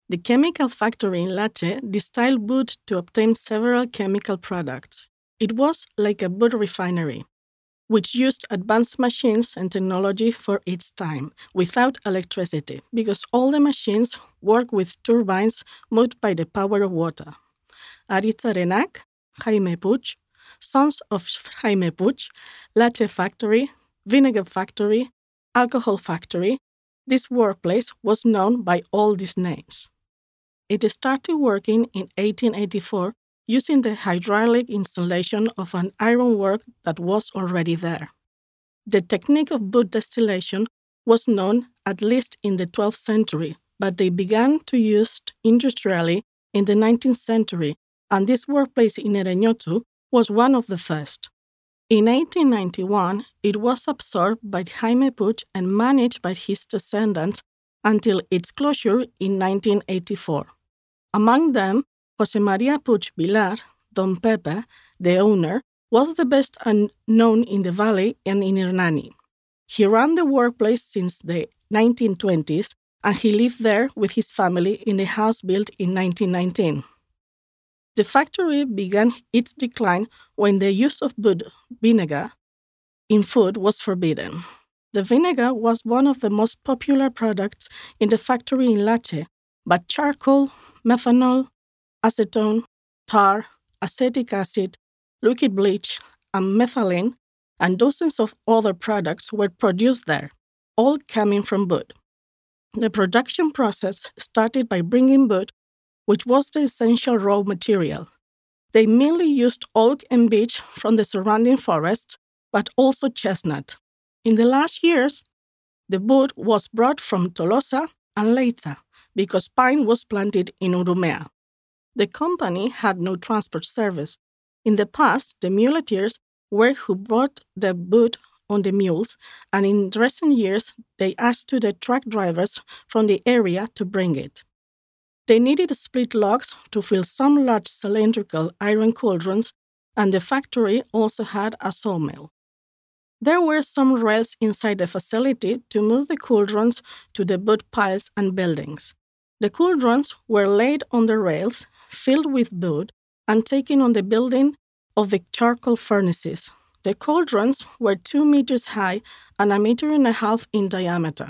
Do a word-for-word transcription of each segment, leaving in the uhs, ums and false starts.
The chemical factory in Lache distilled wood to obtain several chemical products. It was like a wood refinery, which used advanced machines and technology for its time, without electricity, because all the machines work with turbines moved by the power of water. Aritz Arenac, Jaime Puig, sons of Jaime Puig, Lache factory, vinegar factory, alcohol factory. This workplace was known by all these names. It started working in eighteen eighty-four using the hydraulic installation of an ironwork that was already there. The technique of wood distillation was known at least in the twelfth century, but they began to use it industrially in the nineteenth century, and this workplace in Ereñotu was one of the first. In eighteen ninety-one, it was absorbed by Jaime Puig and managed by his descendants until its closure in nineteen eighty-four. Among them, José María Puig Vilar, Don Pepe, the owner, was the best known in the valley and in Hernani. He ran the workplace since the nineteen twenties, and he lived there with his family in a house built in nineteen nineteen. The factory began its decline when the use of wood vinegar in food was forbidden. The vinegar was one of the most popular products in the factory in Lache, but charcoal, methanol, acetone, tar, acetic acid, liquid bleach, and methylene, and dozens of other products were produced there, all coming from wood. The production process started by bringing wood, which was the essential raw material. They mainly used oak and beech from the surrounding forests, but also chestnut. In the last years, the wood was brought from Tolosa and Leitza, because pine was planted in Urumea. The company had no transport service. In the past, the muleteers were who brought the wood on the mules, and in recent years, they asked to the truck drivers from the area to bring it. They needed split logs to fill some large cylindrical iron cauldrons, and the factory also had a sawmill. There were some rails inside the facility to move the cauldrons to the wood piles and buildings. The cauldrons were laid on the rails, filled with wood, and taken on the building of the charcoal furnaces. The cauldrons were two meters high and a meter and a half in diameter.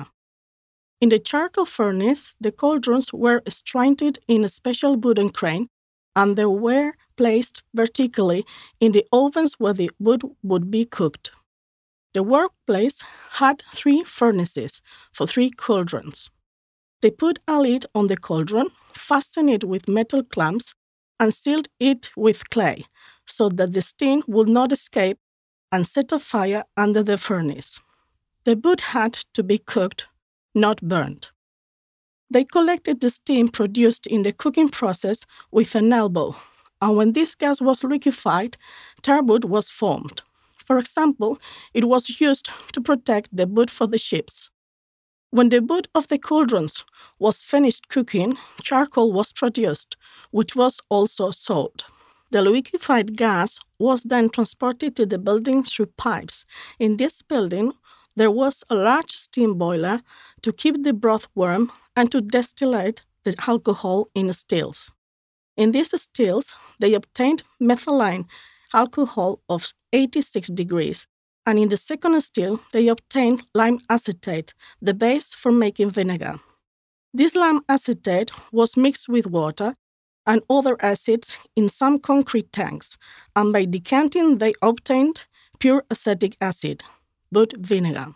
In the charcoal furnace, the cauldrons were stranded in a special wooden crane, and they were placed vertically in the ovens where the wood would be cooked. The workplace had three furnaces for three cauldrons. They put a lid on the cauldron, fastened it with metal clamps, and sealed it with clay so that the steam would not escape, and set a fire under the furnace. The wood had to be cooked, not burned. They collected the steam produced in the cooking process with an elbow, and when this gas was liquefied, tar wood was formed. For example, it was used to protect the wood for the ships. When the wood of the cauldrons was finished cooking, charcoal was produced, which was also sold. The liquefied gas was then transported to the building through pipes. In this building, there was a large steam boiler to keep the broth warm and to distillate the alcohol in stills. In these stills, they obtained methylene alcohol of eighty-six degrees, and in the second still, they obtained lime acetate, the base for making vinegar. This lime acetate was mixed with water and other acids in some concrete tanks, and by decanting, they obtained pure acetic acid, wood vinegar.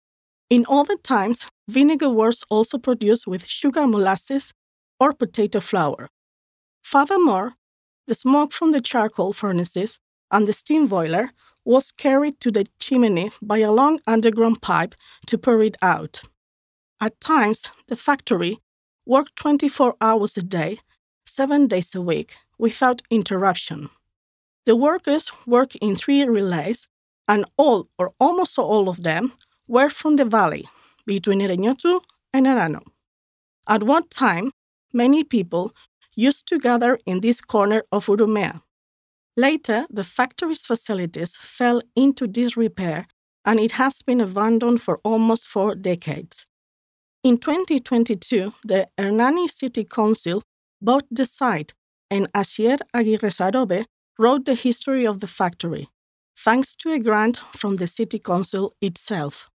In other times, vinegar was also produced with sugar molasses or potato flour. Furthermore, the smoke from the charcoal furnaces and the steam boiler was carried to the chimney by a long underground pipe to pour it out. At times, the factory worked twenty-four hours a day, seven days a week, without interruption. The workers worked in three relays, and all or almost all of them were from the valley, between Ereñotu and Arano. At one time, many people used to gather in this corner of Urumea. Later, the factory's facilities fell into disrepair, and it has been abandoned for almost four decades. In twenty twenty-two, the Hernani City Council bought the site, and Asier Aguirre Sarobe wrote the history of the factory, thanks to a grant from the City Council itself.